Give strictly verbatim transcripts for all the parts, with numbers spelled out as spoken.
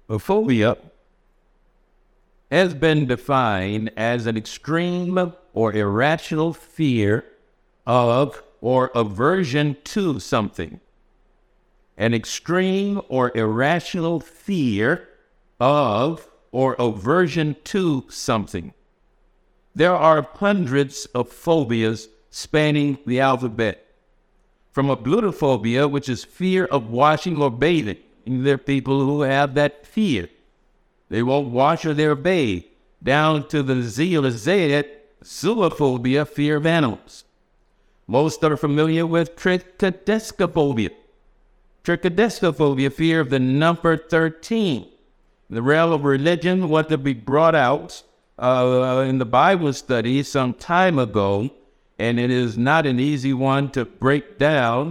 A phobia has been defined as an extreme or irrational fear of or aversion to something. An extreme or irrational fear of or aversion to something. There are hundreds of phobias spanning the alphabet. From ablutophobia, which is fear of washing or bathing. And there are people who have that fear. They won't wash or they'll bathe. Down to the Z or the Z, zoophobia, fear of animals. Most are familiar with trichodescophobia. Trichodescophobia, fear of the number thirteen. In the realm of religion, what to be brought out uh, in the Bible study some time ago, and it is not an easy one to break down.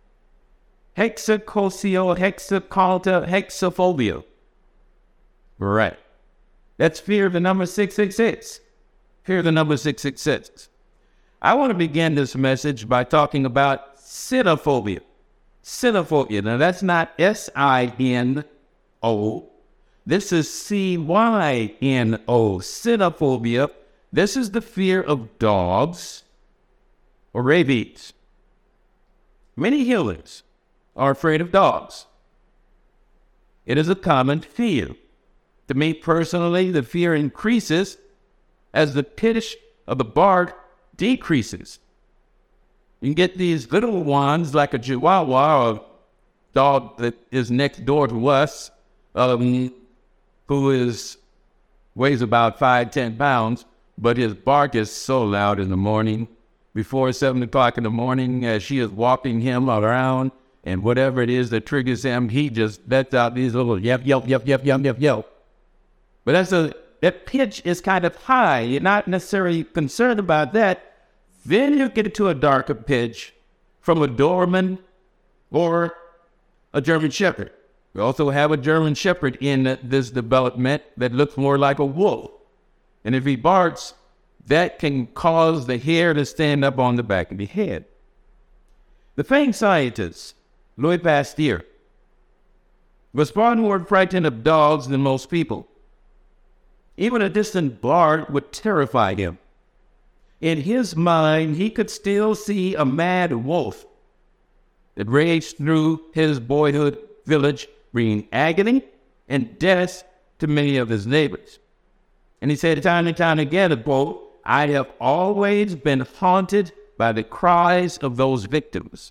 Hexacosio, hexaconta, hexaphobia. Right. That's fear of the number six six six. Fear of the number six six six. I want to begin this message by talking about cynophobia. Cynophobia. Now, that's not S I N O. This is C Y N O. Cynophobia. This is the fear of dogs or rabies. Many humans are afraid of dogs. It is a common fear. To me personally, the fear increases as the pitch of the bark decreases. You can get these little ones like a Chihuahua or a dog that is next door to us, um, who is weighs about five, ten pounds, but his bark is so loud in the morning. Before seven o'clock in the morning, as she is walking him around, and whatever it is that triggers him, he just lets out these little yelp, yelp, yelp, yelp, yelp, yelp, yelp. But that's a, that pitch is kind of high. You're not necessarily concerned about that. Then you get to a darker pitch from a Doberman or a German Shepherd. We also have a German Shepherd in this development that looks more like a wolf. And if he barks, that can cause the hair to stand up on the back of the head. The famed scientist, Louis Pasteur, was far more frightened of dogs than most people. Even a distant bark would terrify him. In his mind, he could still see a mad wolf that raged through his boyhood village, bringing agony and death to many of his neighbors. And he said time and time again, quote, "I have always been haunted by the cries of those victims."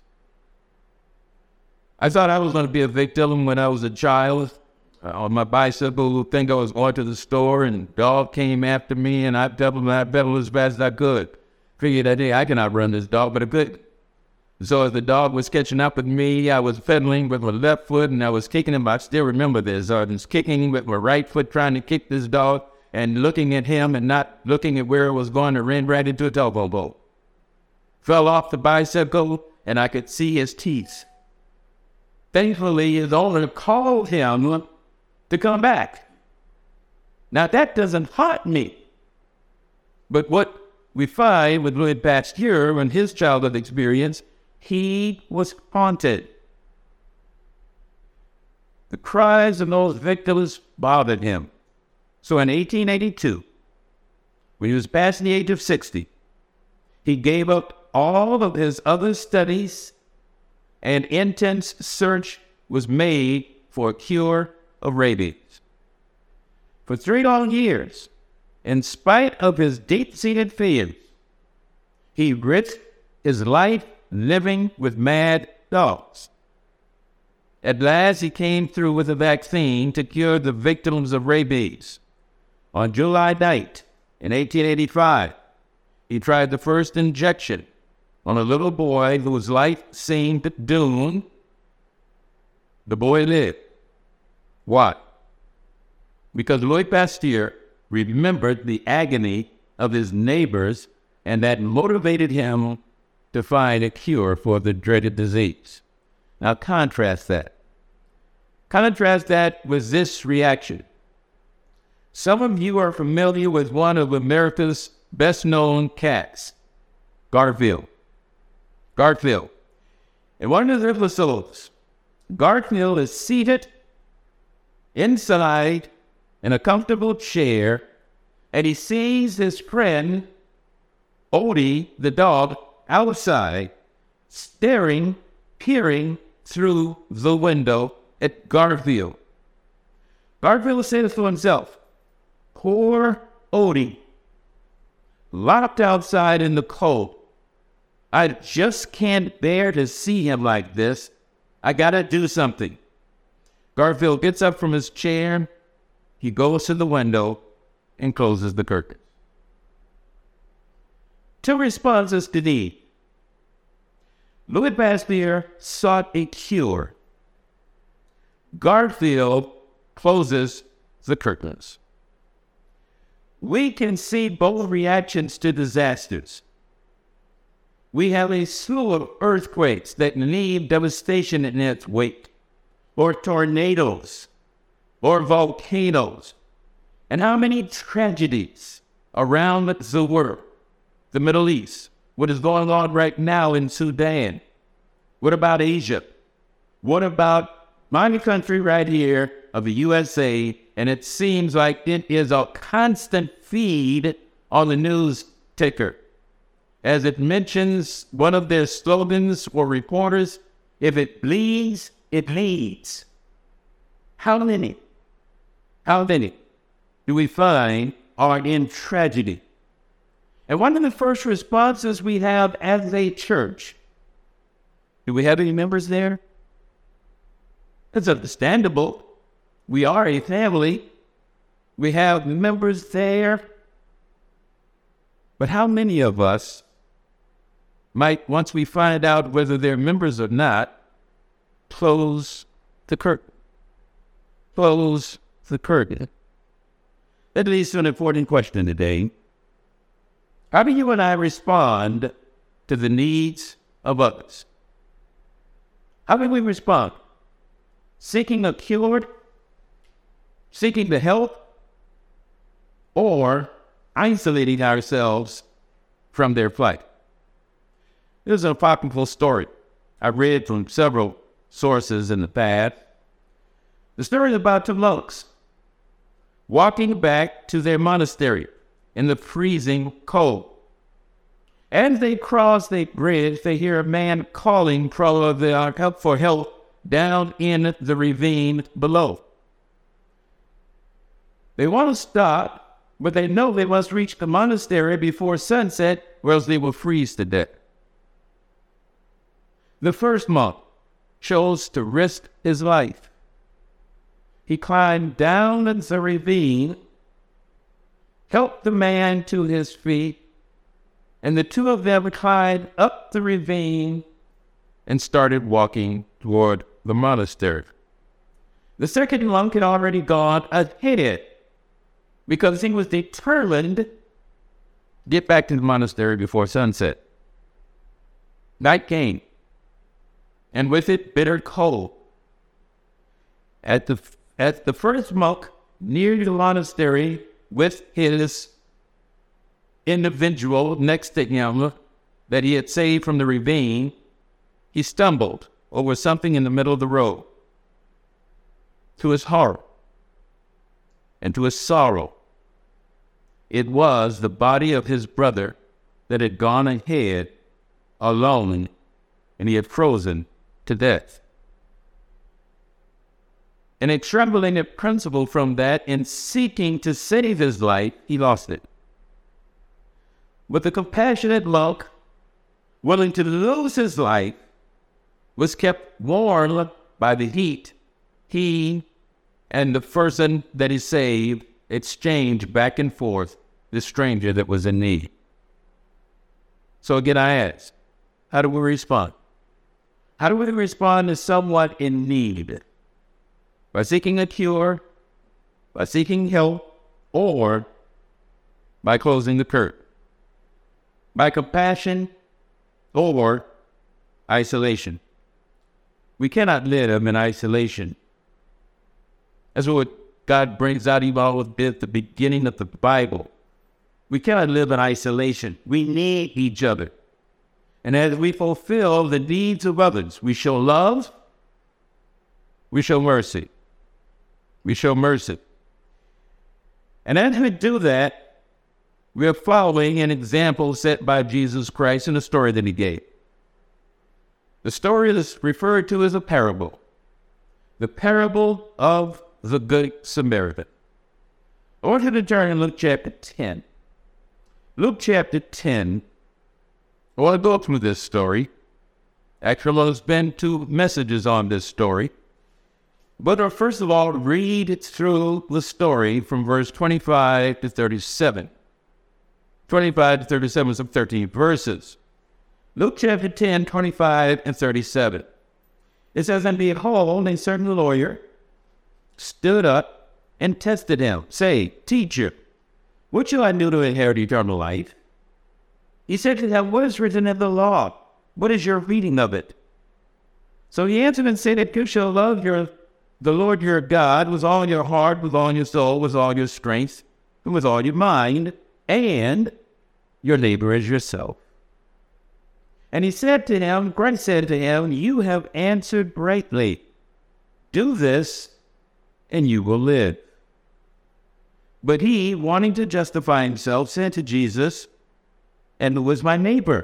I thought I was going to be a victim when I was a child. Uh, on my bicycle, think I was going to the store, and a dog came after me, and I pedaled, I pedaled as fast as I could. Figured that, hey, I cannot run this dog, but I could. So as the dog was catching up with me, I was pedaling with my left foot, and I was kicking him. I still remember this. I was kicking with my right foot, trying to kick this dog, and looking at him and not looking at where it was going, to ran right into a telephone pole. Fell off the bicycle, and I could see his teeth. Thankfully, his owner called him to come back. Now, that doesn't haunt me. But what we find with Louis Pasteur and his childhood experience, he was haunted. The cries of those victims bothered him. So in eighteen eighty-two, when he was past the age of sixty, he gave up all of his other studies, and intense search was made for a cure of rabies. For three long years, in spite of his deep-seated fears, he risked his life living with mad dogs. At last, he came through with a vaccine to cure the victims of rabies. On July ninth, in eighteen eighty-five, he tried the first injection on a little boy whose life seemed doomed. The boy lived. Why? Because Louis Pasteur remembered the agony of his neighbors, and that motivated him to find a cure for the dreaded disease. Now contrast that. Contrast that with this reaction. Some of you are familiar with one of America's best-known cats, Garfield. Garfield. In one of the episodes, Garfield is seated inside in a comfortable chair, and he sees his friend, Odie, the dog, outside, staring, peering through the window at Garfield. Garfield says to himself, "Poor Odie, locked outside in the cold. I just can't bear to see him like this. I gotta do something." Garfield gets up from his chair. He goes to the window and closes the curtain. Two responses to need. Louis Pasteur sought a cure. Garfield closes the curtains. We can see both reactions to disasters. We have a slew of earthquakes that leave devastation in its wake, or tornadoes, or volcanoes. And how many tragedies around the world, the Middle East, what is going on right now in Sudan? What about Asia? What about my country right here of the U S A? And it seems like it is a constant feed on the news ticker. As it mentions one of their slogans for reporters, if it bleeds, it leads. How many? How many do we find are in tragedy? And one of the first responses we have as a church, do we have any members there? It's understandable. We are a family. We have members there. But how many of us might, once we find out whether they're members or not, close the curtain? Close the curtain. That leads to an important question today. How do you and I respond to the needs of others? How do we respond? Seeking a cure? Seeking the help? Or isolating ourselves from their plight? This is an apocryphal story I read from several sources in the past. The story is about two monks walking back to their monastery in the freezing cold. As they cross the bridge, they hear a man calling for their help for help down in the ravine below. They want to stop, but they know they must reach the monastery before sunset, or else they will freeze to death. The first monk chose to risk his life. He climbed down the ravine, helped the man to his feet, and the two of them climbed up the ravine and started walking toward the monastery. The second monk had already gone ahead because he was determined to get back to the monastery before sunset. Night came, and with it bitter cold. At the, at the first monk near the monastery, with his individual next to him that he had saved from the ravine, he stumbled over something in the middle of the road. To his horror and to his sorrow, it was the body of his brother that had gone ahead alone, and he had frozen to death. And a trembling at principle from that, in seeking to save his life, he lost it. But the compassionate monk, willing to lose his life, was kept warm by the heat. He and the person that he saved exchanged back and forth the stranger that was in need. So again, I ask, how do we respond? How do we respond to someone in need? By seeking a cure, by seeking help, or by closing the curtain? By compassion or isolation? We cannot live in isolation. That's what God brings out even at the beginning of the Bible. We cannot live in isolation. We need each other. And as we fulfill the needs of others, we show love, we show mercy. We show mercy. And as we do that, we are following an example set by Jesus Christ in the story that he gave. The story is referred to as a parable. The parable of the Good Samaritan. I want you to turn to Luke chapter ten. Luke chapter ten, I want to go through this story. Actually, there's been two messages on this story. But uh, first of all, read through the story from verse twenty-five to thirty-seven. twenty-five to thirty-seven, some thirteen verses. Luke chapter ten, twenty-five and thirty-seven. It says, "And behold, a certain lawyer stood up and tested him, saying, Teacher, what shall I do to inherit eternal life? He said to him, What is written in the law? What is your reading of it? So he answered and said that you shall love your the Lord your God with all your heart, with all your soul, with all your strength, and with all your mind, and your neighbor as yourself. And he said to him, Christ said to him, You have answered rightly. Do this, and you will live. But he, wanting to justify himself, said to Jesus, And who was my neighbor?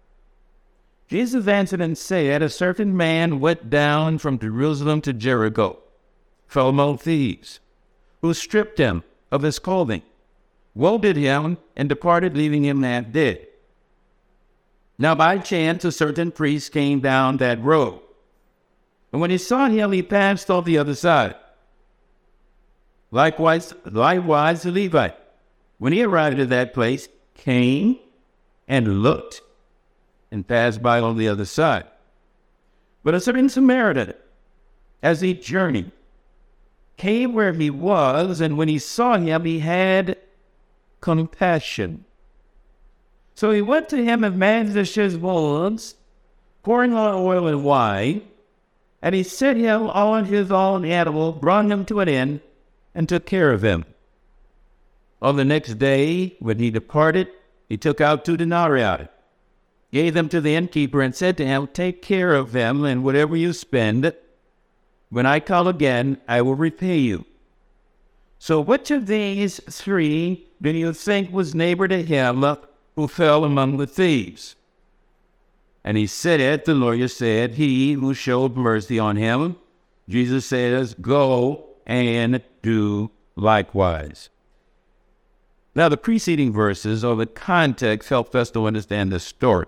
Jesus answered and said, A certain man went down from Jerusalem to Jericho, fell among thieves, who stripped him of his clothing, wounded him, and departed, leaving him half dead. Now by chance a certain priest came down that road, and when he saw him, he passed on the other side. Likewise, likewise the Levite, when he arrived at that place, came and looked, and passed by on the other side. But a certain Samaritan, as he journeyed, came where he was, and when he saw him, he had compassion. So he went to him and bandaged his wounds, pouring on oil and wine, and he set him on his own animal, brought him to an inn, and took care of him. On the next day, when he departed, he took out two denarii, gave them to the innkeeper, and said to him, Take care of them, and whatever you spend, when I call again, I will repay you. So which of these three do you think was neighbor to him who fell among the thieves? And he said, the lawyer said, He who showed mercy on him. Jesus says, Go and do likewise. Now the preceding verses or the context help us to understand this story.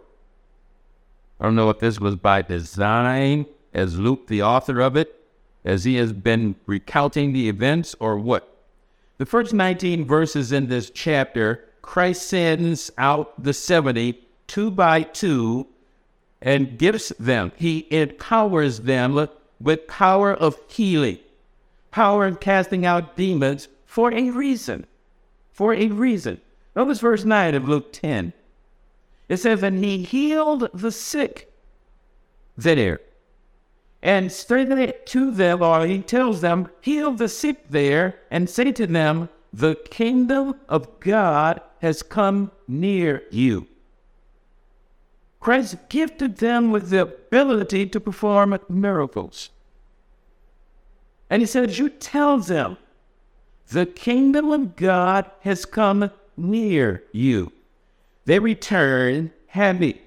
I don't know if this was by design, as Luke, the author of it, as he has been recounting the events, or what. The first nineteen verses in this chapter, Christ sends out the seventy, two by two, and gives them, he empowers them with power of healing, power of casting out demons for a reason, for a reason. Notice verse nine of Luke ten. It says, And he healed the sick there, and straighten it to them, or he tells them, Heal the sick there, and say to them, The kingdom of God has come near you. Christ gifted them with the ability to perform miracles. And he says, You tell them, The kingdom of God has come near you. They returned happy,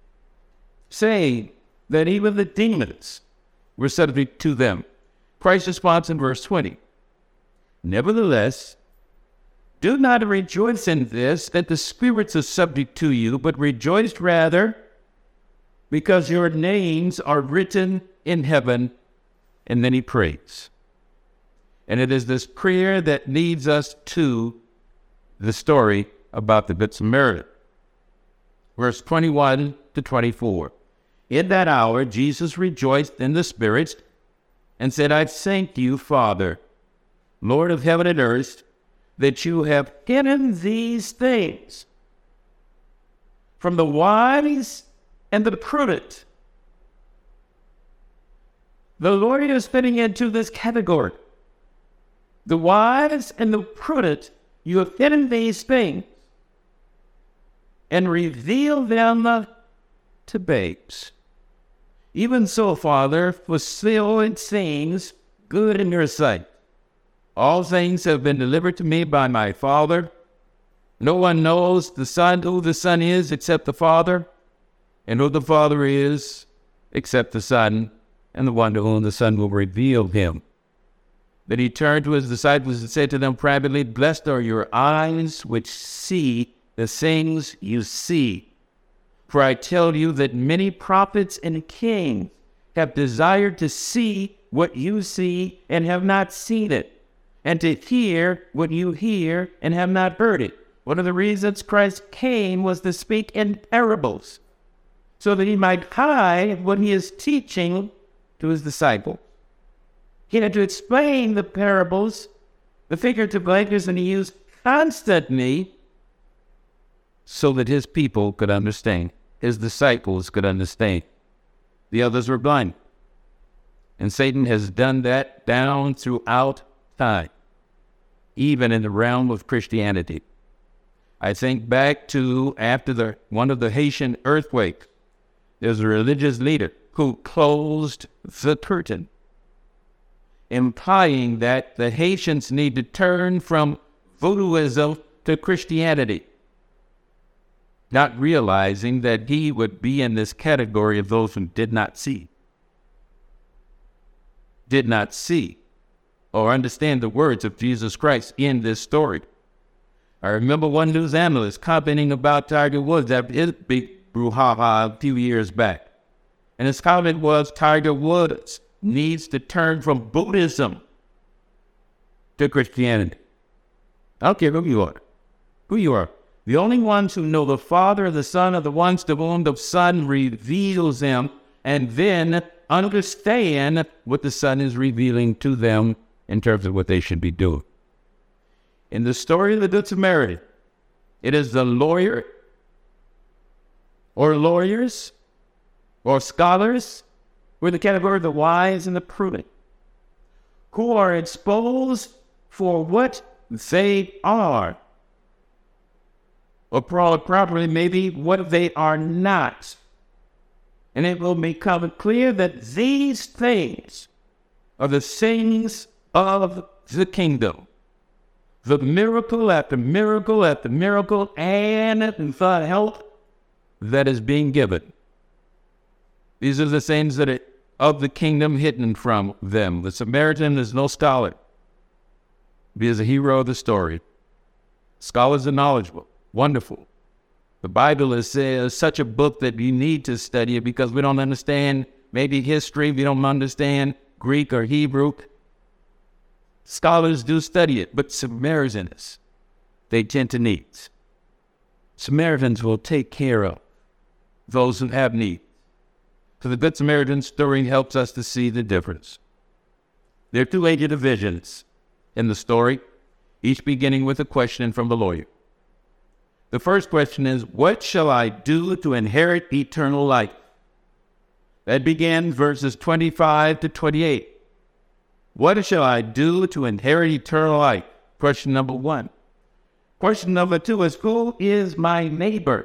saying that even the demons were subject to them. Christ's response in verse twenty. Nevertheless, do not rejoice in this, that the spirits are subject to you, but rejoice rather because your names are written in heaven. And then he prays. And it is this prayer that leads us to the story about the Good Samaritan. Verse twenty-one to twenty-four. In that hour, Jesus rejoiced in the spirits and said, I thank you, Father, Lord of heaven and earth, that you have hidden these things from the wise and the prudent. The Lord is fitting into this category. The wise and the prudent, you have hidden these things and revealed them to babes. Even so, Father, fulfill things good in your sight. All things have been delivered to me by my Father. No one knows the Son, who the Son is except the Father, and who the Father is except the Son, and the one to whom the Son will reveal him. Then he turned to his disciples and said to them privately, Blessed are your eyes which see the things you see. For I tell you that many prophets and kings have desired to see what you see and have not seen it, and to hear what you hear and have not heard it. One of the reasons Christ came was to speak in parables, so that he might hide what he is teaching to his disciples. He had to explain the parables, the figurative language that he used constantly, so that his people could understand, his disciples could understand. The others were blind. And Satan has done that down throughout time, even in the realm of Christianity. I think back to after the one of the Haitian earthquakes, there's a religious leader who closed the curtain, implying that the Haitians need to turn from voodooism to Christianity, not realizing that he would be in this category of those who did not see, did not see or understand the words of Jesus Christ in this story. I remember one news analyst commenting about Tiger Woods after his big brouhaha a few years back. And his comment was, Tiger Woods needs to turn from Buddhism to Christianity. I don't care who you are. Who you are. The only ones who know the Father, the Son, are the ones to whom the Son reveals them, and then understand what the Son is revealing to them in terms of what they should be doing. In the story of the Good Samaritan, it is the lawyer or lawyers or scholars, who are the category of the wise and the prudent, who are exposed for what they are, or properly maybe what they are not. And it will become clear that these things are the things of the kingdom. The miracle after miracle after miracle and the help that is being given. These are the things that are of the kingdom hidden from them. The Samaritan is no scholar. He is a hero of the story. Scholars are knowledgeable. Wonderful. The Bible is uh, such a book that you need to study it because we don't understand maybe history. We don't understand Greek or Hebrew. Scholars do study it, but Samaritans, they tend to need. Samaritans will take care of those who have need. So the Good Samaritan story helps us to see the difference. There are two major divisions in the story, each beginning with a question from the lawyer. The first question is, what shall I do to inherit eternal life? That began verses twenty-five to twenty-eight. What shall I do to inherit eternal life? Question number one. Question number two is, who is my neighbor?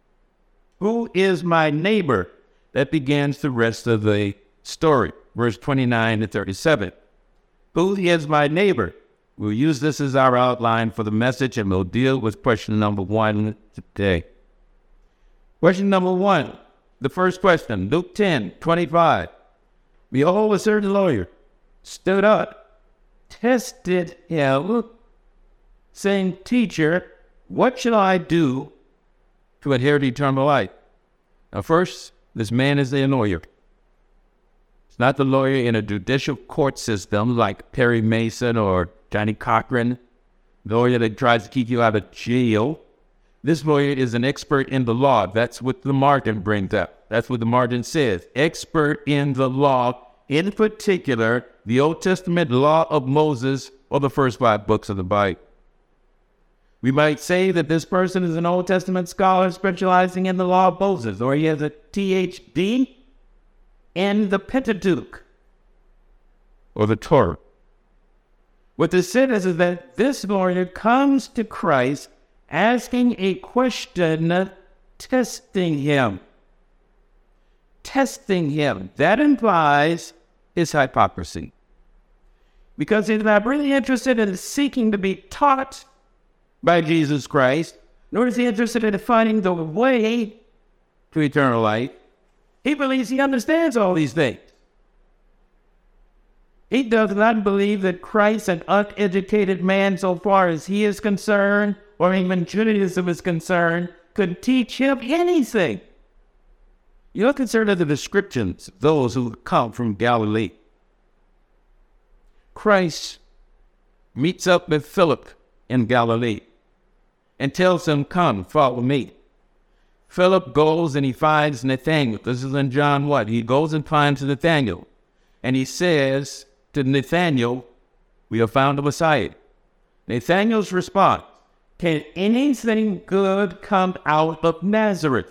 Who is my neighbor? That begins the rest of the story, verse twenty-nine to thirty-seven. Who is my neighbor? We'll use this as our outline for the message, and we'll deal with question number one today. Question number one, the first question, Luke ten, twenty-five. Behold, a certain lawyer stood up, tested him, saying, Teacher, what shall I do to inherit eternal life? Now first, this man is a lawyer. It's not the lawyer in a judicial court system like Perry Mason or Johnny Cochran, the lawyer that tries to keep you out of jail. This lawyer is an expert in the law. That's what the margin brings up. That's what the margin says. Expert in the law, in particular, the Old Testament law of Moses, or the first five books of the Bible. We might say that this person is an Old Testament scholar specializing in the law of Moses, or he has a T H D in the Pentateuch, or the Torah. What this says is that this lawyer comes to Christ asking a question, testing him. Testing him. That implies his hypocrisy. because he's not really interested in seeking to be taught by Jesus Christ, nor is he interested in finding the way to eternal life. He believes he understands all these things. He does not believe that Christ, an uneducated man so far as he is concerned, or even Judaism is concerned, could teach him anything. You're concerned of the descriptions of those who come from Galilee. Christ meets up with Philip in Galilee and tells him, "Come, follow me." Philip goes and he finds Nathanael. This is in John what? He goes and finds Nathanael. And he says to Nathanael, "We have found the Messiah." Nathanael's response, "Can anything good come out of Nazareth?"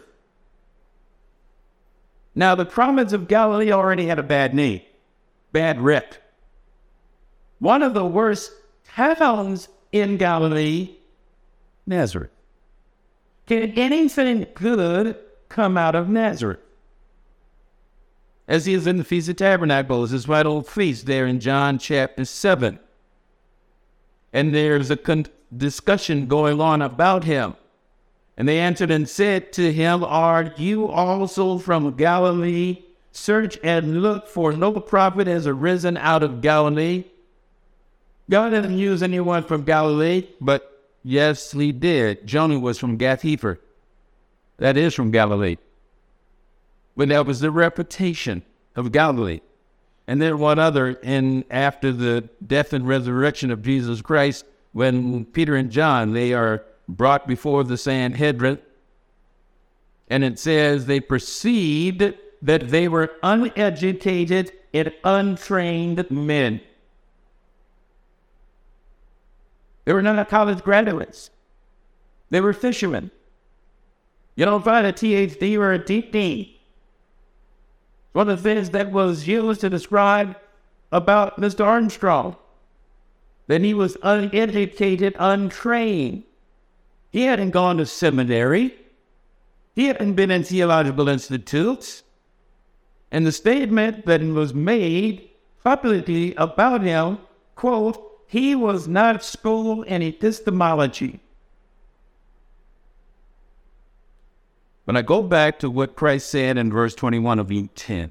Now, the province of Galilee already had a bad name, bad rep. One of the worst towns in Galilee, Nazareth. Can anything good come out of Nazareth? As he is in the Feast of Tabernacles, his right old feast there in John chapter seven. And there's a con- discussion going on about him. And they answered and said to him, "Are you also from Galilee? Search and look, for no prophet has arisen out of Galilee." God didn't use anyone from Galilee, but yes, he did. Jonah was from Gath-hepher. That is from Galilee. But that was the reputation of Galilee. And then one other, in after the death and resurrection of Jesus Christ, when Peter and John, they are brought before the Sanhedrin, and it says they perceived that they were uneducated and untrained men. They were not college graduates. They were fishermen. You don't find a T H D or a D D. One of the things that was used to describe about Mister Armstrong, that he was uneducated, untrained. He hadn't gone to seminary. He hadn't been in theological institutes. And the statement that was made publicly about him, quote, "He was not schooled in epistemology." When I go back to what Christ said in verse twenty-one of Luke ten,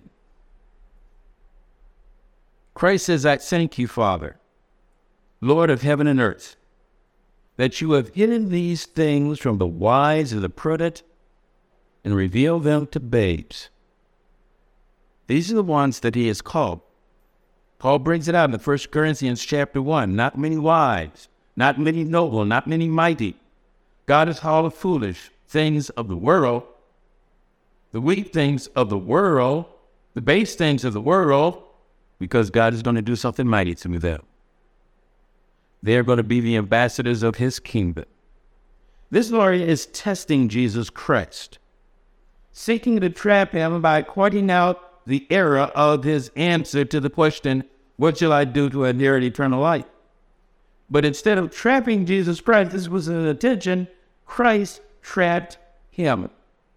Christ says, "I thank you, Father, Lord of heaven and earth, that you have hidden these things from the wise and the prudent and revealed them to babes." These are the ones that he has called. Paul brings it out in First Corinthians chapter one. Not many wise, not many noble, not many mighty. God has called the foolish things of the world, the weak things of the world, the base things of the world, because God is going to do something mighty through them. They are going to be the ambassadors of his kingdom. This lawyer is testing Jesus Christ, seeking to trap him by pointing out the error of his answer to the question, "What shall I do to inherit eternal life?" But instead of trapping Jesus Christ, this was an attention, Christ trapped him.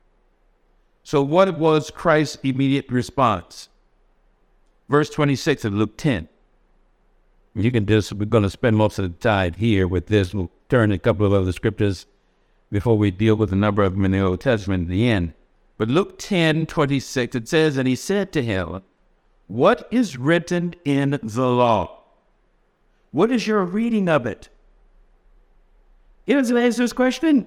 So what was Christ's immediate response? Verse twenty-six of Luke ten. You can just, we're going to spend most of the time here with this. We'll turn to a couple of other scriptures before we deal with a number of them in the Old Testament at the end. But Luke ten twenty-six, it says, "And he said to him, what is written in the law? What is your reading of it?" He doesn't answer his question.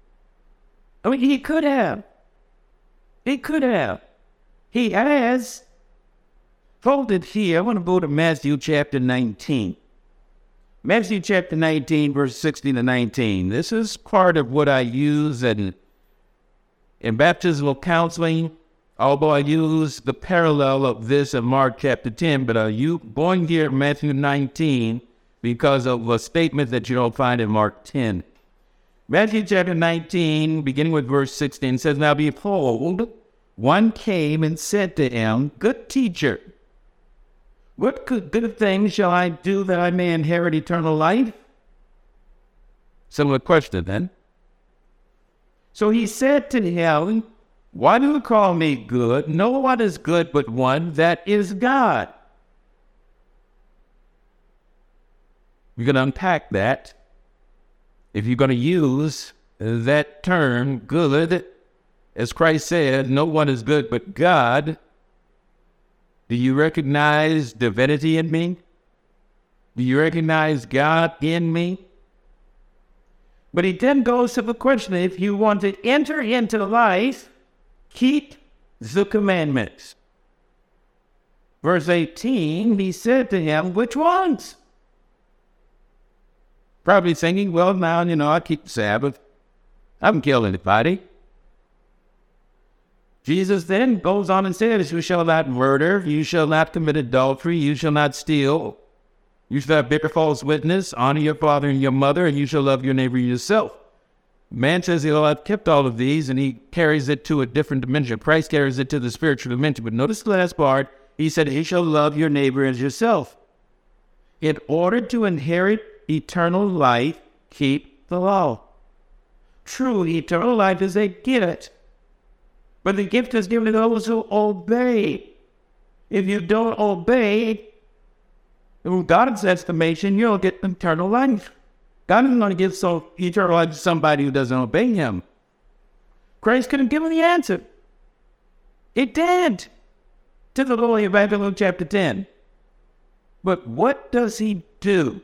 I mean, he could have. He could have. He has. Hold it here. I want to go to Matthew chapter nineteen. Matthew chapter nineteen, verse sixteen to nineteen. This is part of what I use in, in baptismal counseling, although I use the parallel of this in Mark chapter ten, but are you going here at Matthew nineteen because of a statement that you don't find in Mark ten. Matthew chapter nineteen, beginning with verse sixteen, says, "Now behold, one came and said to him, Good teacher, what good, good things shall I do that I may inherit eternal life?" Similar question then. So he said to him, "Why do you call me good? No one is good but one, that is God." You're going to unpack that. If you're going to use that term, good, as Christ said, no one is good but God. Do you recognize divinity in me? Do you recognize God in me? But he then goes to the question, if you want to enter into life, keep the commandments. Verse eighteen, he said to him, which ones? Probably thinking, well, now, you know, I keep the Sabbath. I haven't killed anybody. Jesus then goes on and says, you shall not murder, you shall not commit adultery, you shall not steal, you shall not bear false witness, honor your father and your mother, and you shall love your neighbor yourself. Man says, well, I've kept all of these, and he carries it to a different dimension. Christ carries it to the spiritual dimension. But notice the last part. He said, he shall love your neighbor as yourself. In order to inherit eternal life, keep the law. True eternal life is a gift, but the gift is given to those who obey. If you don't obey, in God's estimation, you'll get eternal life. God isn't going to give so eternal life to somebody who doesn't obey him. Christ couldn't give him the answer. It did. To the Lord of Luke chapter ten. But what does he do?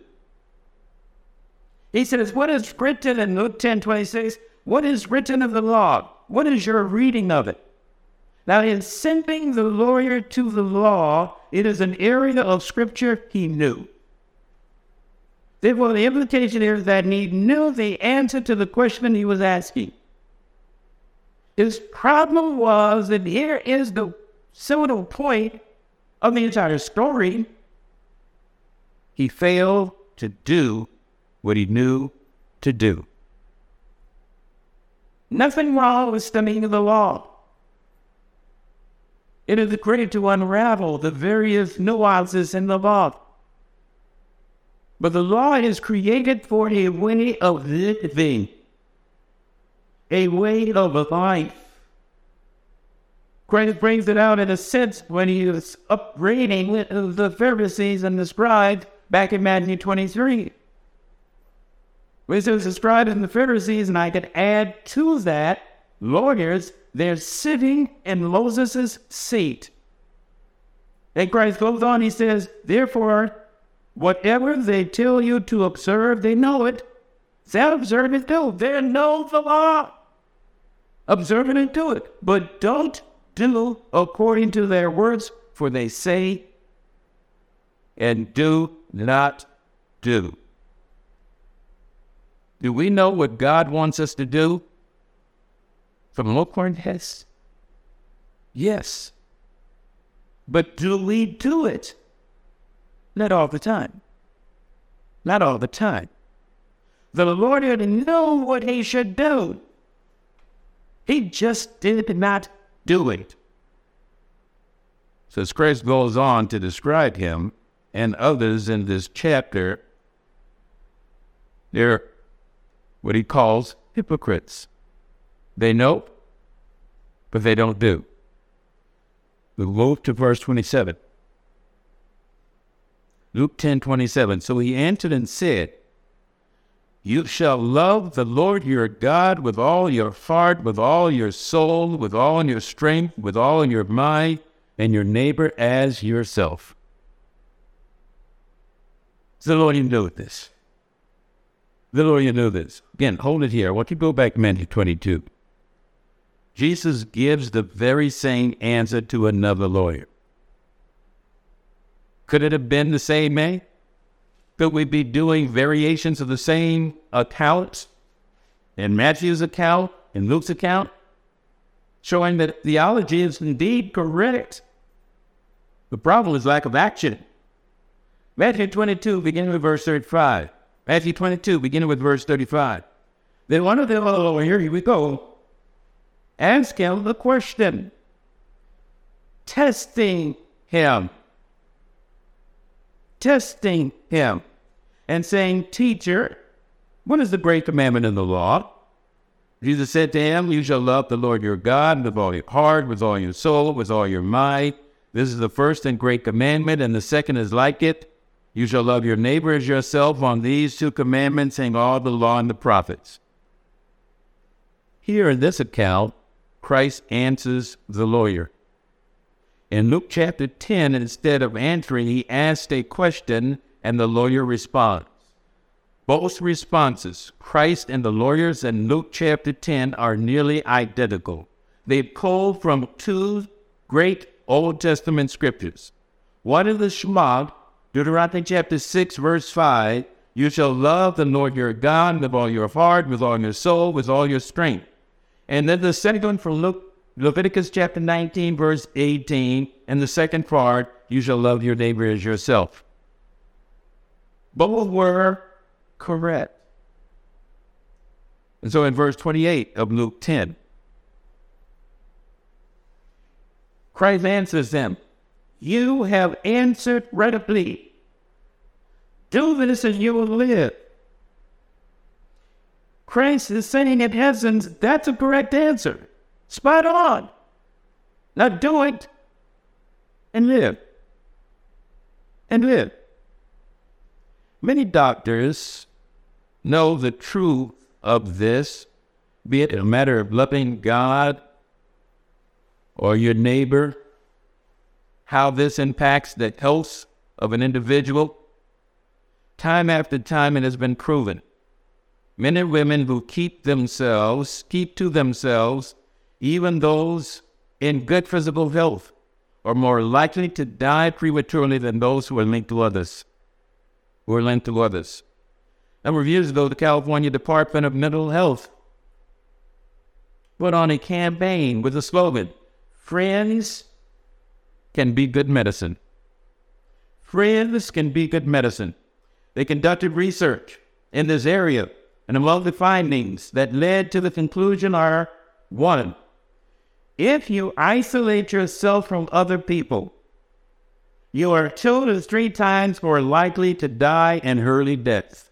He says, what is written in Luke ten twenty-six? What is written of the law? What is your reading of it? Now, in sending the lawyer to the law, it is an area of Scripture he knew. Therefore, the implication is that he knew the answer to the question he was asking. His problem was that here is the seminal point of the entire story. He failed to do what he knew to do. Nothing wrong with studying the law. It is great to unravel the various nuances in the law. But the law is created for a way of living, a way of life. Christ brings it out in a sense when he was upbraiding the Pharisees and the scribes back in Matthew twenty-three. Where he says the scribes and the Pharisees, and I can add to that, lawyers, they're sitting in Moses' seat. And Christ goes on, he says, therefore, whatever they tell you to observe, they know it. They'll observe it too. They know the law. Observe it and do it. But don't do according to their words, for they say and do not do. Do we know what God wants us to do? From Lockhorn, yes. Yes. But do we do it? Not all the time. Not all the time. The Lord didn't know what he should do. He just did not do it. So as Christ goes on to describe him and others in this chapter, they're what he calls hypocrites. They know, but they don't do. We move to verse twenty-seven. Luke ten twenty-seven. So he answered and said, you shall love the Lord your God with all your heart, with all your soul, with all your strength, with all your mind, and your neighbor as yourself. So the Lord, you know this. The Lord, you know this. Again, hold it here. I want you to go back to Matthew twenty-two. Jesus gives the very same answer to another lawyer. Could it have been the same man? Could we be doing variations of the same account in Matthew's account, in Luke's account, showing that theology is indeed correct? The problem is lack of action. Matthew twenty-two, beginning with verse thirty-five. Matthew twenty-two, beginning with verse thirty-five. Then one of them, oh, here, here we go. Ask him the question, testing him, testing him, and saying, teacher, what is the great commandment in the law? Jesus said to him, you shall love the Lord your God with all your heart, with all your soul, with all your might. This is the first and great commandment, and the second is like it. You shall love your neighbor as yourself. On these two commandments hang all the law and the prophets. Here in this account, Christ answers the lawyer. In Luke chapter ten, instead of answering, he asked a question and the lawyer responds. Both responses, Christ and the lawyers in Luke chapter ten, are nearly identical. They pull from two great Old Testament scriptures. One is the Shema, Deuteronomy chapter six, verse five. You shall love the Lord your God with all your heart, with all your soul, with all your strength. And then the second one from Luke, Leviticus chapter nineteen, verse eighteen. And the second part, you shall love your neighbor as yourself. Both were correct. And so in verse twenty-eight of Luke ten, Christ answers them, you have answered readily. Do this and you will live. Christ is saying in essence, that's a correct answer. Spot on. Now do it and live. And live. Many doctors know the truth of this, be it a matter of loving God or your neighbor, how this impacts the health of an individual. Time after time it has been proven. Men and women who keep themselves, keep to themselves, even those in good physical health, are more likely to die prematurely than those who are linked to others. Who are linked to others. A number of years ago, the California Department of Mental Health put on a campaign with the slogan, friends can be good medicine. Friends can be good medicine. They conducted research in this area, and among the findings that led to the conclusion are, one, if you isolate yourself from other people, you are two to three times more likely to die an early death.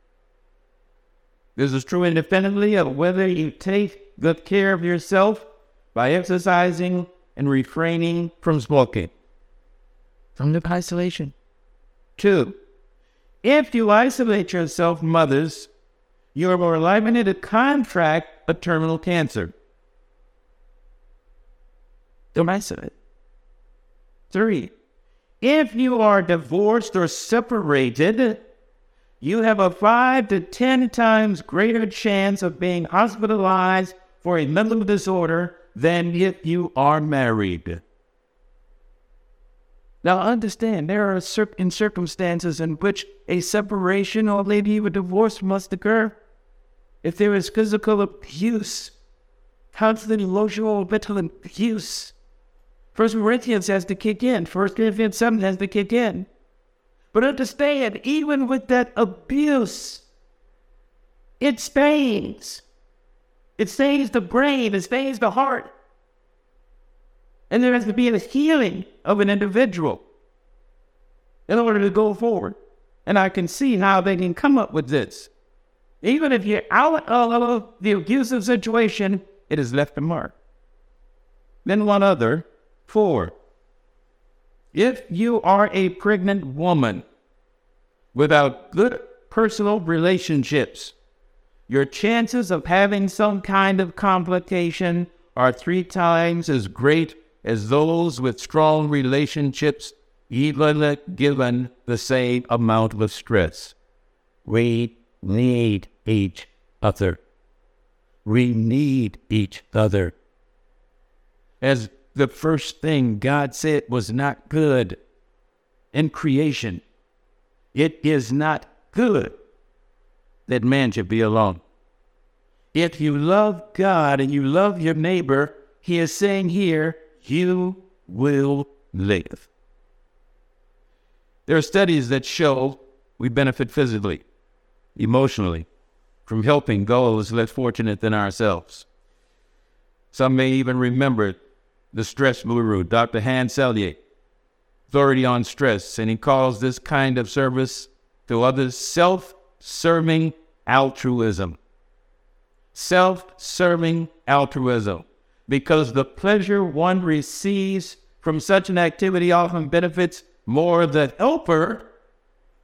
This is true independently of whether you take good care of yourself by exercising and refraining from smoking. From the isolation. Two, if you isolate yourself from others, you are more likely to contract a terminal cancer. Don't isolate. Three, if you are divorced or separated, you have a five to ten times greater chance of being hospitalized for a mental disorder than if you are married. Now understand, there are certain circumstances in which a separation or maybe even divorce must occur. If there is physical abuse, constant emotional mental abuse, First Corinthians has to kick in. First Corinthians seven has to kick in. But understand, even with that abuse, it stains. It stains the brain. It stains the heart. And there has to be a healing of an individual in order to go forward. And I can see how they can come up with this. Even if you're out of the abusive situation, it has left a mark. Then one other. Four, if you are a pregnant woman without good personal relationships, your chances of having some kind of complication are three times as great as those with strong relationships, even given the same amount of stress. We need each other. We need each other. As the first thing God said was not good in creation. It is not good that man should be alone. If you love God and you love your neighbor, he is saying here, you will live. There are studies that show we benefit physically, emotionally, from helping those less fortunate than ourselves. Some may even remember the stress guru, Doctor Hans Selye, authority on stress, and he calls this kind of service to others self-serving altruism. Self-serving altruism, because the pleasure one receives from such an activity often benefits more the helper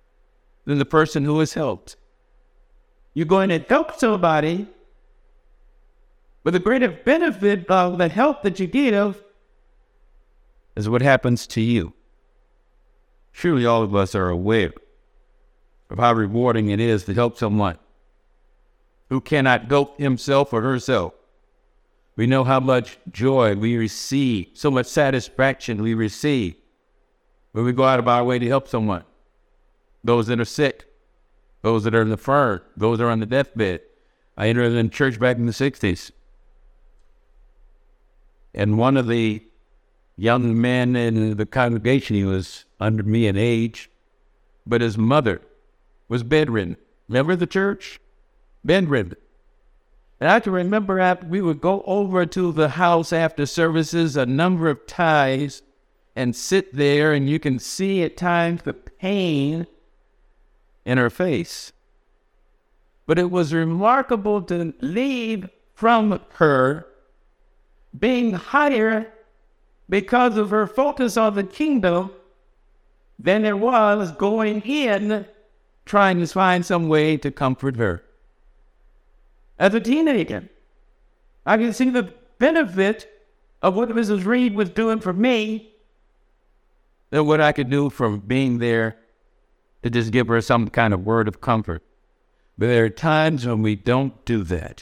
than the person who is helped. You're going to help somebody, but the greater benefit of the help that you give is what happens to you. Surely all of us are aware of how rewarding it is to help someone who cannot help himself or herself. We know how much joy we receive, so much satisfaction we receive when we go out of our way to help someone. Those that are sick, those that are infirm, those that are on the deathbed. I entered in church back in the sixties. And one of the young men in the congregation, he was under me in age, but his mother was bedridden. Remember the church? Bedridden. And I can remember after we would go over to the house after services a number of times and sit there, and you can see at times the pain in her face. But it was remarkable to leave from her being higher because of her focus on the kingdom than it was going in trying to find some way to comfort her. As a teenager, I can see the benefit of what Missus Reed was doing for me than what I could do from being there to just give her some kind of word of comfort. But there are times when we don't do that.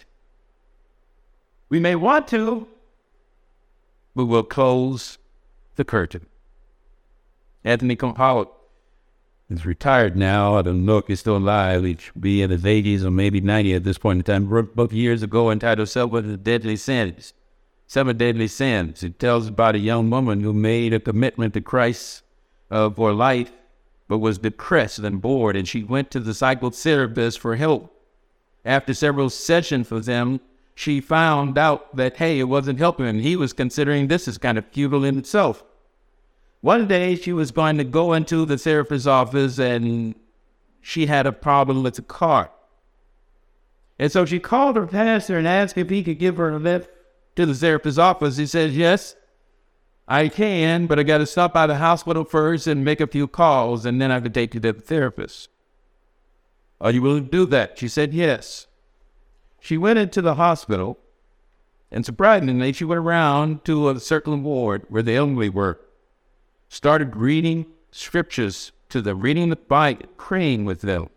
We may want to, but we'll close the curtain. Anthony Compowell is retired now. I don't know if he's still alive. He'd be in his eighties or maybe ninety at this point in time. Wrote a book years ago entitled Seven Deadly Sins. Seven Deadly Sins. It tells about a young woman who made a commitment to Christ uh, for life, but was depressed and bored, and she went to the psychotherapist for help. After several sessions with them, she found out that, hey, it wasn't helping him. He was considering this as kind of futile in itself. One day, she was going to go into the therapist's office, and she had a problem with the car. And so she called her pastor and asked if he could give her a lift to the therapist's office. He said, yes, I can, but I got to stop by the hospital first and make a few calls, and then I can take you to the therapist. Are you willing to do that? She said, yes. She went into the hospital, and surprisingly, she went around to a certain ward where the elderly were, started reading scriptures to them, reading the Bible, praying with them.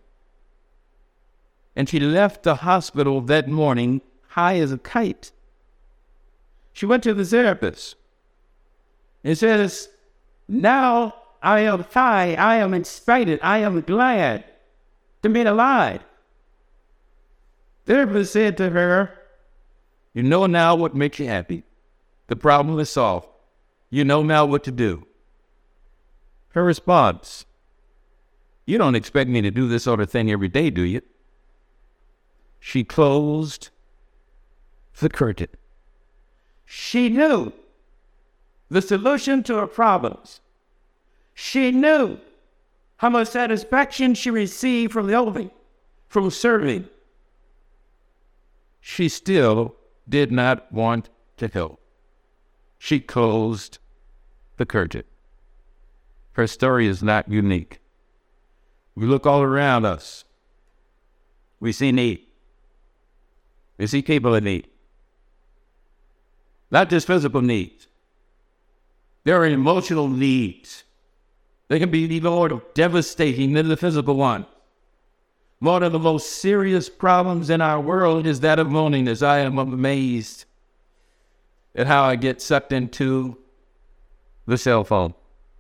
And she left the hospital that morning high as a kite. She went to the therapist and says, now I am high, I am excited, I am glad to be alive. The therapist said to her, you know now what makes you happy. The problem is solved. You know now what to do. Her response, you don't expect me to do this sort of thing every day, do you? She closed the curtain. She knew the solution to her problems. She knew how much satisfaction she received from helping, from serving. She still did not want to help. She closed the curtain. Her story is not unique. We look all around us. We see need. We see people in need. Not just physical needs. There are emotional needs. They can be even more devastating than the physical one. One of the most serious problems in our world is that of loneliness. I am amazed at how I get sucked into the cell phone.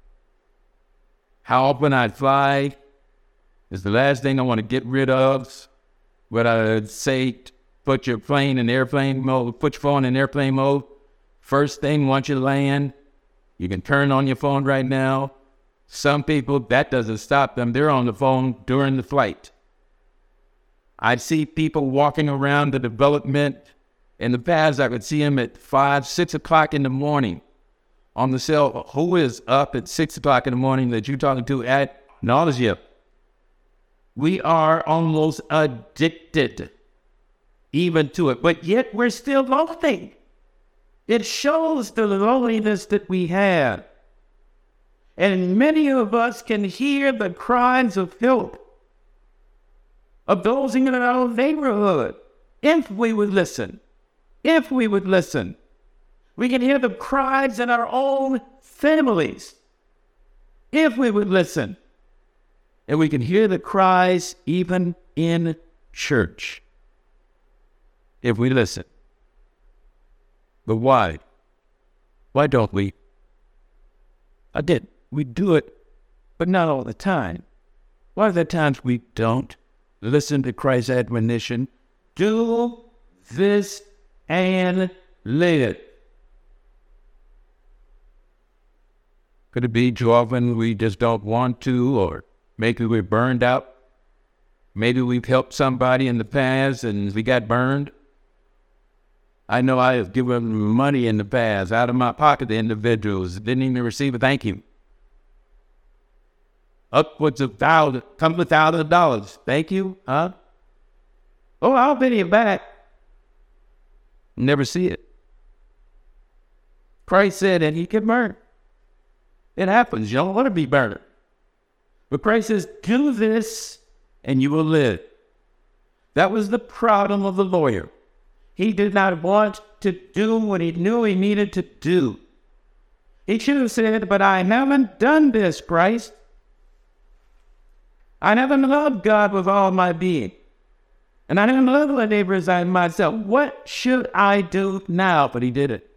How often I fly is the last thing I want to get rid of. When I say, put your plane in airplane mode, put your phone in airplane mode. First thing, once you land, you can turn on your phone right now. Some people, that doesn't stop them. They're on the phone during the flight. I see people walking around the development. In the past, I could see them at five, six o'clock in the morning on the cell. Who is up at six o'clock in the morning that you're talking to at nausea? We are almost addicted even to it, but yet we're still lonely. It shows the loneliness that we have. And many of us can hear the cries of help of those in our neighborhood. If we would listen, if we would listen, we can hear the cries in our own families. If we would listen, and we can hear the cries even in church. If we listen. But why? Why don't we? I did. We do it, but not all the time. Why are there times we don't listen to Christ's admonition? Do this and live. Could it be too often we just don't want to, or maybe we're burned out? Maybe we've helped somebody in the past and we got burned. I know I have given money in the past out of my pocket to individuals, didn't even receive a thank you. Upwards of thousand, couple of thousand dollars. Thank you, huh? Oh, I'll pay you back. Never see it. Christ said that he could burn. It happens. You don't want to be burned. But Christ says, do this and you will live. That was the problem of the lawyer. He did not want to do what he knew he needed to do. He should have said, but I haven't done this, Christ. I haven't loved God with all my being. And I didn't love my neighbor as I myself. What should I do now? But he did it.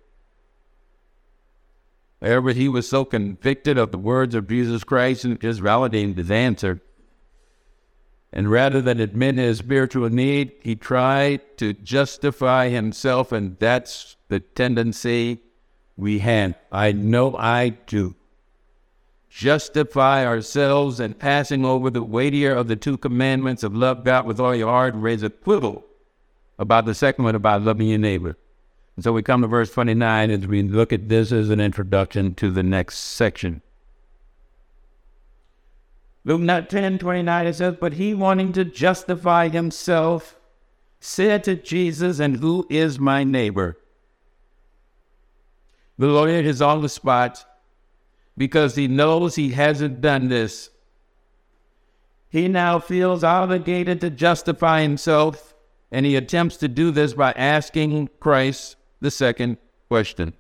However, he was so convicted of the words of Jesus Christ and just validating his answer. And rather than admit his spiritual need, he tried to justify himself, and that's the tendency we have. I know I do. Justify ourselves and passing over the weightier of the two commandments of love God with all your heart and raise a quibble about the second one about loving your neighbor. And so we come to verse twenty-nine as we look at this as an introduction to the next section. Luke ten twenty-nine, it says, but he, wanting to justify himself, said to Jesus, and who is my neighbor? The lawyer is on the spot because he knows he hasn't done this. He now feels obligated to justify himself, and he attempts to do this by asking Christ the second question.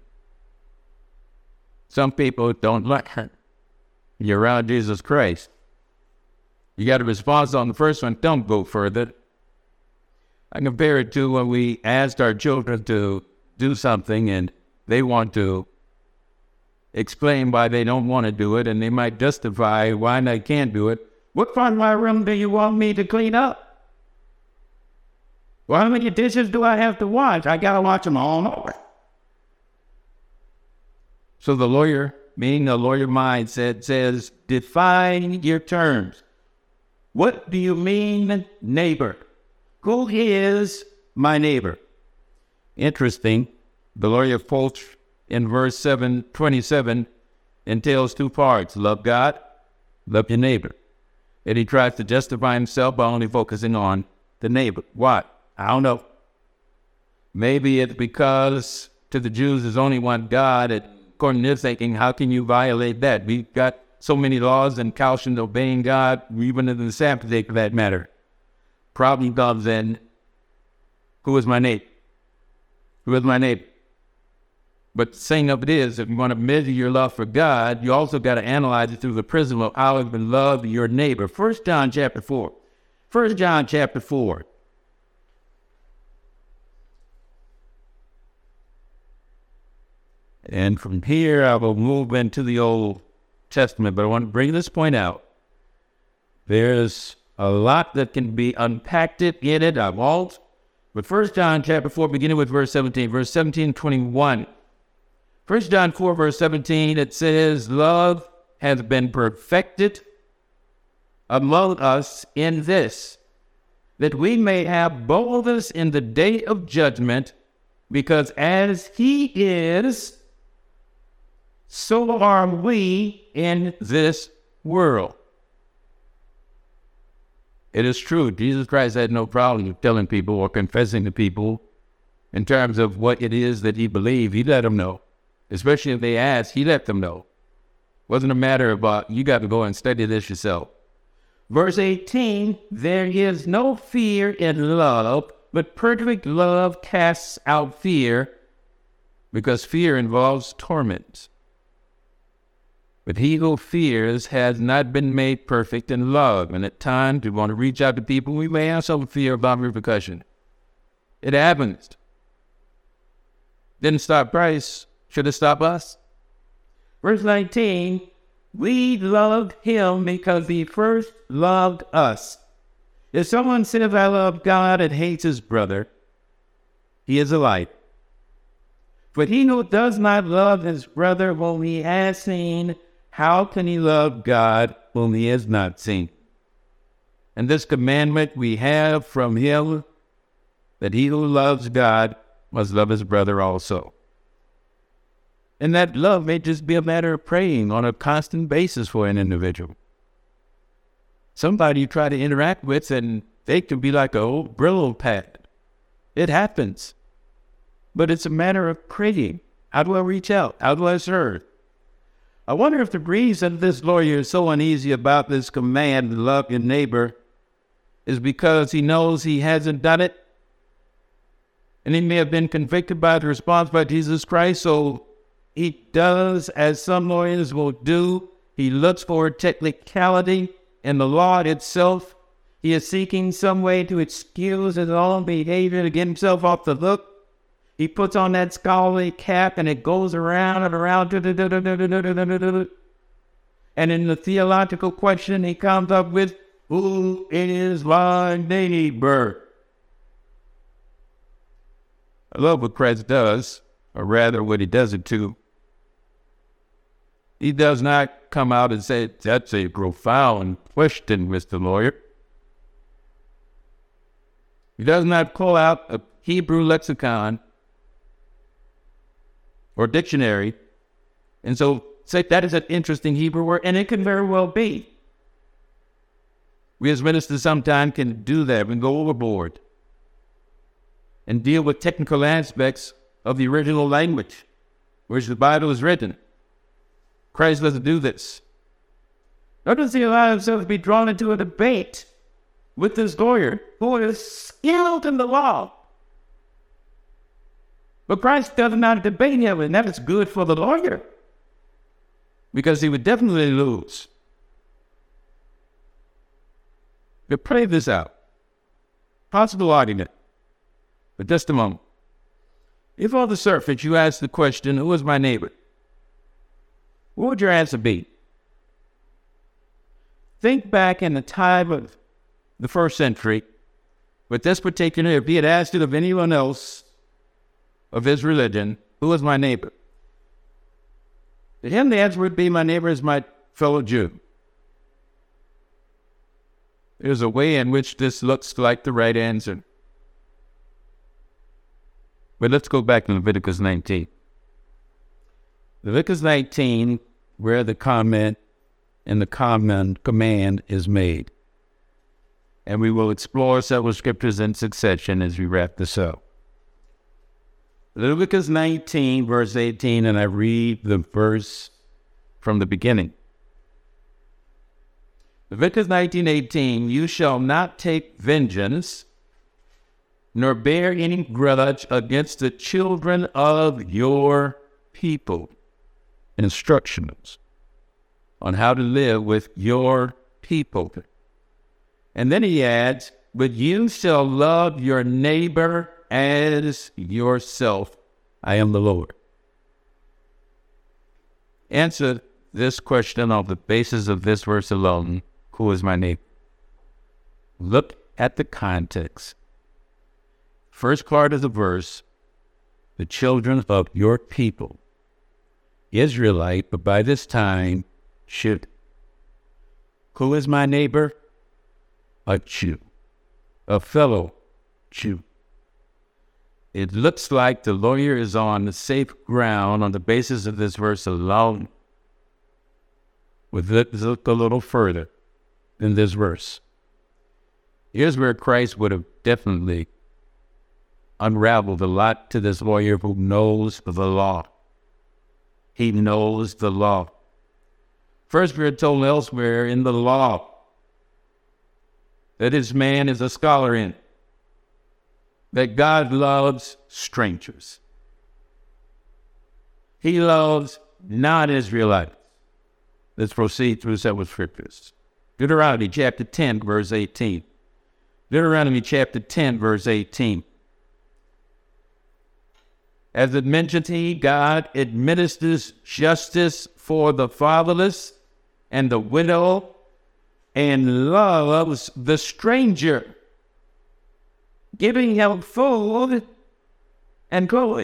Some people don't like it. You're around Jesus Christ. You got a response on the first one, don't go further. I compare it to when we asked our children to do something and they want to explain why they don't want to do it, and they might justify why they can't do it. What part of my room do you want me to clean up? Well, how many dishes do I have to wash? I got to watch them all over. So the lawyer, being a lawyer mindset, says, define your terms. What do you mean, neighbor? Who is my neighbor? Interesting. The lawyer quotes in verse seven twenty-seven entails two parts. Love God, love your neighbor. And he tries to justify himself by only focusing on the neighbor. Why? I don't know. Maybe it's because to the Jews there's only one God. And according to their thinking, how can you violate that? We've got so many laws and cautions obeying God, even in the Sabbath day for that matter. Problem comes in, who is my neighbor? Who is my neighbor? But the thing of it is, if you want to measure your love for God, you also got to analyze it through the prism of how you love your neighbor. First John chapter four. First John chapter four. And from here, I will move into the Old Testament, but I want to bring this point out. There's a lot that can be unpacked in it. I won't. But First John chapter four, beginning with verse seventeen, verse seventeen, twenty-one. First John four, verse seventeen, it says, love has been perfected among us in this, that we may have boldness in the day of judgment, because as he is, so are we in this world. It is true, Jesus Christ had no problem telling people or confessing to people in terms of what it is that he believed. He let them know. Especially if they asked, he let them know. It wasn't a matter of, uh, you got to go and study this yourself. Verse eighteen, there is no fear in love, but perfect love casts out fear, because fear involves torment. But he who fears has not been made perfect in love. And at times we want to reach out to people, we may have some fear about repercussion. It happens. Didn't stop Christ. Should it stop us? Verse nineteen, we loved him because he first loved us. If someone says, I love God and hates his brother, he is a liar. But he who does not love his brother whom he has seen, how can he love God whom he has not seen? And this commandment we have from him, that he who loves God must love his brother also. And that love may just be a matter of praying on a constant basis for an individual. Somebody you try to interact with and they can be like an old Brillo pad. It happens. But it's a matter of praying. How do I reach out? How do I serve? I wonder if the reason this lawyer is so uneasy about this command to love your neighbor is because he knows he hasn't done it. And he may have been convicted by the response by Jesus Christ, so he does as some lawyers will do. He looks for a technicality in the law itself. He is seeking some way to excuse his own behavior to get himself off the hook. He puts on that scholarly cap and it goes around and around. And in the theological question, he comes up with, who is my neighbor? I love what Christ does, or rather what he doesn't do. He does not come out and say, that's a profound question, Mister Lawyer. He does not pull out a Hebrew lexicon or dictionary, and so say that is an interesting Hebrew word, and it can very well be. We as ministers sometimes can do that and go overboard and deal with technical aspects of the original language, which the Bible is written. Christ doesn't do this. Nor does he allow himself to be drawn into a debate with this lawyer who is skilled in the law. But Christ does not debate him, and that is good for the lawyer, because he would definitely lose. But play this out. Possible argument. But just a moment. If on the surface you ask the question, who is my neighbor? What would your answer be? Think back in the time of the first century, with this particular, if he had asked it of anyone else of his religion, who is my neighbor? To him, the answer would be, my neighbor is my fellow Jew. There's a way in which this looks like the right answer. But let's go back to Leviticus nineteen. Leviticus nineteen, where the comment and the comment command is made. And we will explore several scriptures in succession as we wrap this up. Leviticus nineteen, verse eighteen, and I read the verse from the beginning. Leviticus nineteen eighteen, you shall not take vengeance, nor bear any grudge against the children of your people. Instructions on how to live with your people. And then he adds, but you shall love your neighbor as yourself. I am the Lord. Answer this question on the basis of this verse alone. Who is my neighbor? Look at the context. First part of the verse, the children of your people. Israelite, but by this time, should. Who is my neighbor? A Jew. A fellow Jew. It looks like the lawyer is on the safe ground on the basis of this verse alone. But let's look a little further in this verse. Here's where Christ would have definitely unraveled a lot to this lawyer who knows the law. He knows the law. First, we are told elsewhere in the law that this man is a scholar in, that God loves strangers. He loves non-Israelites. Let's proceed through several scriptures. Deuteronomy chapter ten, verse eighteen. Deuteronomy chapter ten, verse eighteen. As it mentions he, God administers justice for the fatherless and the widow and loves the stranger, giving him food and clothing.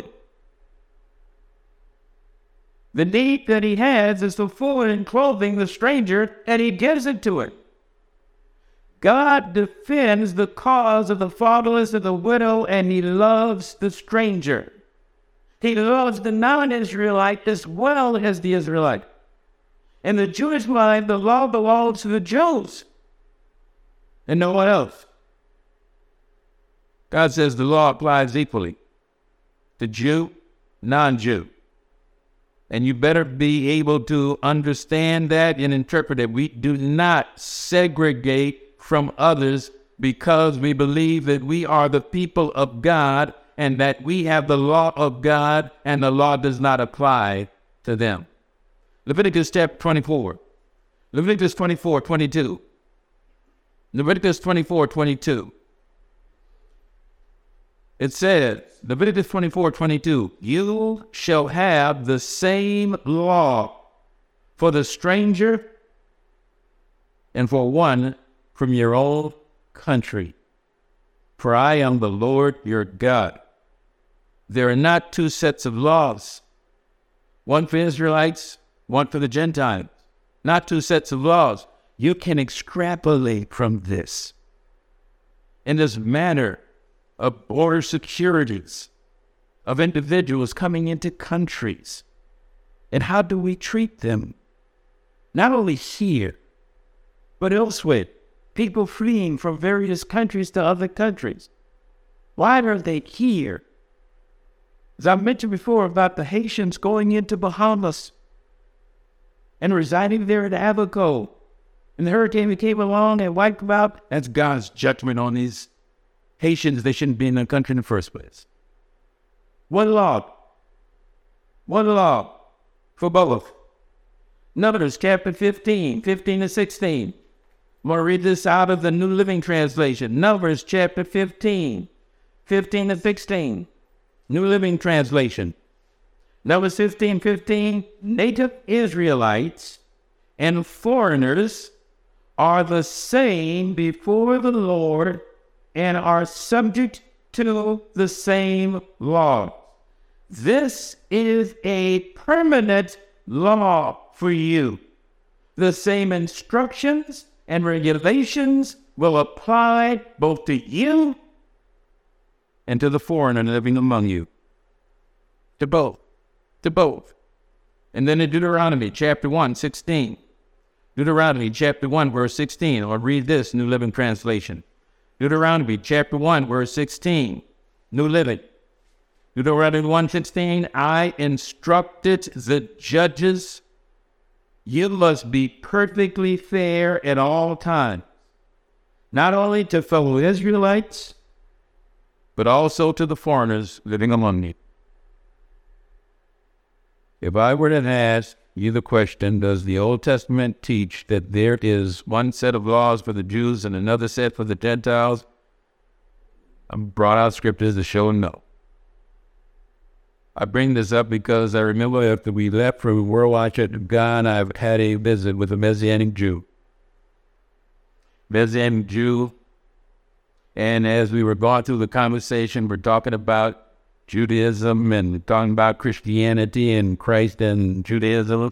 The need that he has is the food and clothing the stranger, and he gives it to him. God defends the cause of the fatherless and the widow, and he loves the stranger. He loves the non-Israelite as well as the Israelite. In the Jewish mind, the law belongs to the Jews and no one else. God says the law applies equally to Jew, non-Jew. And you better be able to understand that and interpret it. We do not segregate from others because we believe that we are the people of God and that we have the law of God and the law does not apply to them. Leviticus chapter twenty-four. Leviticus twenty-four, twenty-two. Leviticus twenty-four, twenty-two. It says, Leviticus twenty-four, twenty-two, you shall have the same law for the stranger and for one from your own country. For I am the Lord your God. There are not two sets of laws, one for Israelites, one for the Gentiles. Not two sets of laws. You can extrapolate from this in this manner of border securities, of individuals coming into countries. And how do we treat them? Not only here, but elsewhere. People fleeing from various countries to other countries. Why are they here? As I mentioned before about the Haitians going into Bahamas and residing there in Abaco, and the hurricane that came along and wiped them out, that's God's judgment on these Haitians. They shouldn't be in the country in the first place. One law. One law for both. Numbers chapter fifteen, fifteen to sixteen. I'm going to read this out of the New Living Translation. Numbers chapter fifteen, fifteen to sixteen. New Living Translation. Numbers fifteen, fifteen. Native Israelites and foreigners are the same before the Lord and are subject to the same law. This is a permanent law for you. The same instructions and regulations will apply both to you and to the foreigner living among you. To both. To both. And then in Deuteronomy chapter one, sixteen. Deuteronomy chapter one, verse sixteen. I'll read this, New Living Translation. Deuteronomy chapter one, verse sixteen. New Living. Deuteronomy one, sixteen. I instructed the judges, you must be perfectly fair at all times, not only to fellow Israelites, but also to the foreigners living among you. If I were to ask you the question, does the Old Testament teach that there is one set of laws for the Jews and another set for the Gentiles? I brought out scriptures to show no. I bring this up because I remember after we left from World Watch at Ghana, I've had a visit with a Messianic Jew. Messianic Jew. And as we were going through the conversation, we're talking about Judaism and talking about Christianity and Christ and Judaism.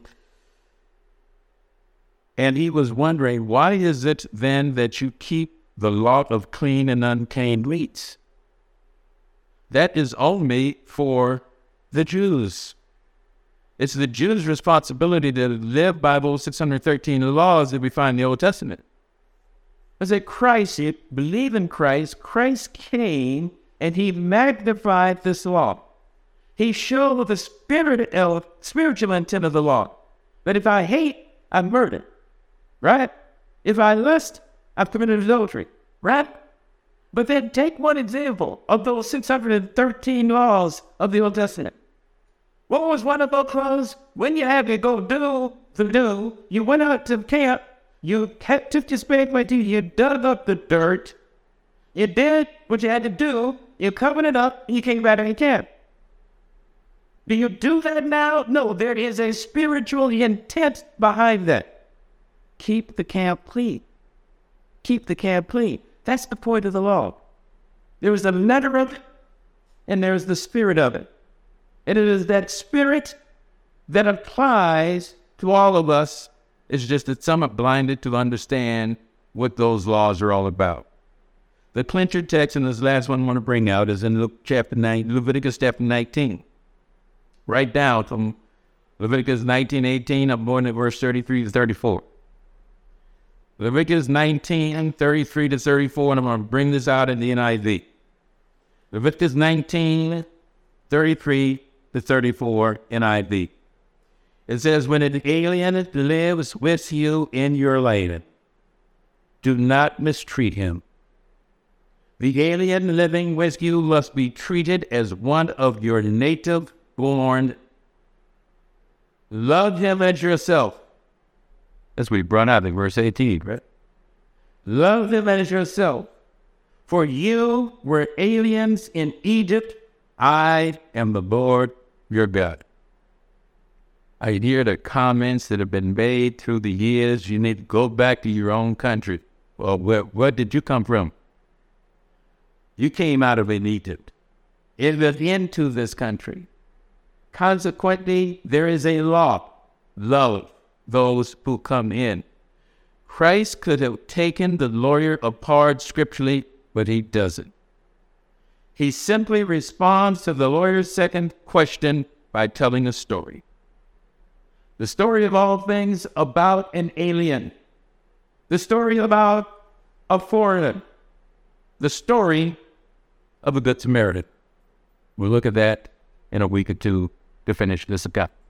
And he was wondering, why is it then that you keep the law of clean and unclean meats? That is only for the Jews. It's the Jews' responsibility to live by those six hundred thirteen laws that we find in the Old Testament. I said, Christ, you believe in Christ. Christ came and he magnified this law. He showed the spirit of, spiritual intent of the law. That if I hate, I murder. Right? If I lust, I've committed adultery. right? But then take one example of those six hundred thirteen laws of the Old Testament. What was one of those laws? When you had to go do the do, you went out to camp, you kept, took your spade with you, you dug up the dirt, you did what you had to do, you covered it up, and you came back to your camp. Do you do that now? No, there is a spiritual intent behind that. Keep the camp clean. Keep the camp clean. That's the point of the law. There is the letter of it, and there's the spirit of it. And it is that spirit that applies to all of us. It's just that some are blinded to understand what those laws are all about. The clincher text in this last one I want to bring out is in Luke chapter nine, Leviticus chapter nineteen. Right down from Leviticus nineteen eighteen, I'm going to verse thirty-three to thirty-four. Leviticus nineteen, thirty-three to thirty-four, and I'm going to bring this out in the N I V. Leviticus nineteen, thirty-three to thirty-four, N I V. It says, when an alien lives with you in your land, do not mistreat him. The alien living with you must be treated as one of your native-born. Love him as yourself. That's what he brought out in verse eighteen, right? Love him as yourself. For you were aliens in Egypt. I am the Lord your God. I hear the comments that have been made through the years. You need to go back to your own country. Well, where, where did you come from? You came out of Egypt. It was into this country. Consequently, there is a law. Love those who come in. Christ could have taken the lawyer apart scripturally, but he doesn't. He simply responds to the lawyer's second question by telling a story. The story of all things about an alien. The story about a foreigner. The story of a good Samaritan. We'll look at that in a week or two to finish this account.